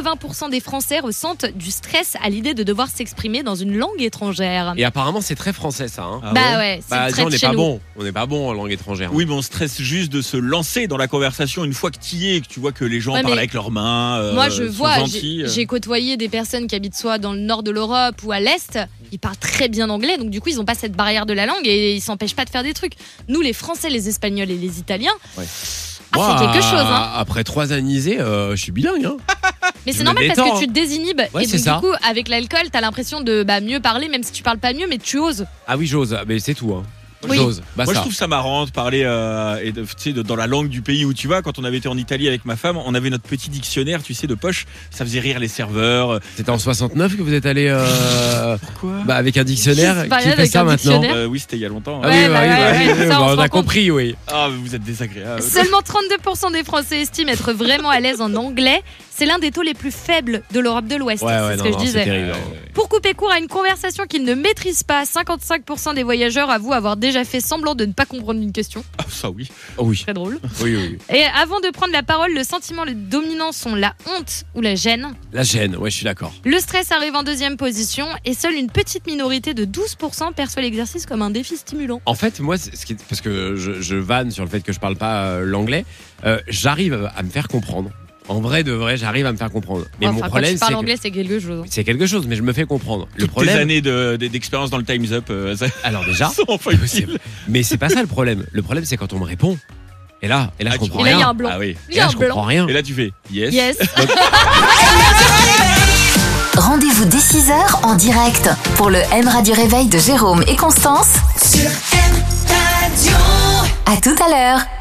80% des Français ressentent du stress à l'idée de devoir s'exprimer dans une langue étrangère. Et apparemment, c'est très français ça. Hein. C'est le trait on de n'est chez pas nous. bon. On n'est pas bon en langue étrangère. Oui, mais on stresse juste de se lancer dans la conversation une fois que tu y es et que tu vois que les gens Ouais, parlent mais avec leurs mains. Moi, je sont vois, gentils. j'ai côtoyé des personnes qui habitent soit dans le nord de l'Europe ou à l'est. Ils parlent très bien anglais, donc du coup, ils n'ont pas cette barrière de la langue et ils s'empêchent pas de faire des trucs. Nous, les Français, les Espagnols et les Italiens, Ouais. c'est quelque chose. Hein. Après 3 anisés, je suis bilingue. Hein. Mais Je c'est me normal parce détends, que tu te désinhibes. Ouais, et c'est donc, ça. du coup, avec l'alcool, t'as l'impression de mieux parler, même si tu parles pas mieux, mais tu oses. Ah oui, j'ose. Mais c'est tout. Hein. Oui. J'ose. Moi, je trouve ça marrant de parler dans la langue du pays où tu vas. Quand on avait été en Italie avec ma femme, on avait notre petit dictionnaire, tu sais, de poche. Ça faisait rire les serveurs. C'était en 69 que vous êtes allé Pourquoi avec un dictionnaire. Qui se balade Qui fait avec ça un maintenant dictionnaire. Oui, c'était il y a longtemps. Ah Ouais, oui, bah ouais, ça, on se on rend a compte. compris, oui. Ah, vous êtes désagréable. Seulement 32% des Français estiment être vraiment à l'aise en anglais. C'est l'un des taux les plus faibles de l'Europe de l'Ouest. c'est ce que je disais. c'est terrible. Pour couper court à une conversation qu'ils ne maîtrisent pas, 55% des voyageurs avouent avoir déjà fait semblant de ne pas comprendre une question. Ah, ça oui. Oh oui. Très drôle. Oui. Et avant de prendre la parole, le sentiment les dominants sont la honte ou la gêne. La gêne, ouais, je suis d'accord. Le stress arrive en deuxième position et seule une petite minorité de 12% perçoit l'exercice comme un défi stimulant. En fait, moi, parce que je vanne sur le fait que je parle pas l'anglais, j'arrive à me faire comprendre. En vrai de vrai, j'arrive à me faire comprendre. Mais mon Quand problème, tu parles c'est anglais, c'est quelque chose. c'est quelque chose, mais je me fais comprendre. Le Toutes problème, tes années d'expérience dans le Time's Up, ça alors déjà, sont enfin utiles. mais c'est pas ça le problème. Le problème, c'est quand on me répond. Et là, je comprends Et là, il y rien. a un blanc. Ah oui. Il y a un je comprends blanc. rien. Et là, tu fais yes. Yes. Rendez-vous dès 6h en direct pour le M Radio Réveil de Jérôme et Constance. Sur M Radio. À tout à l'heure.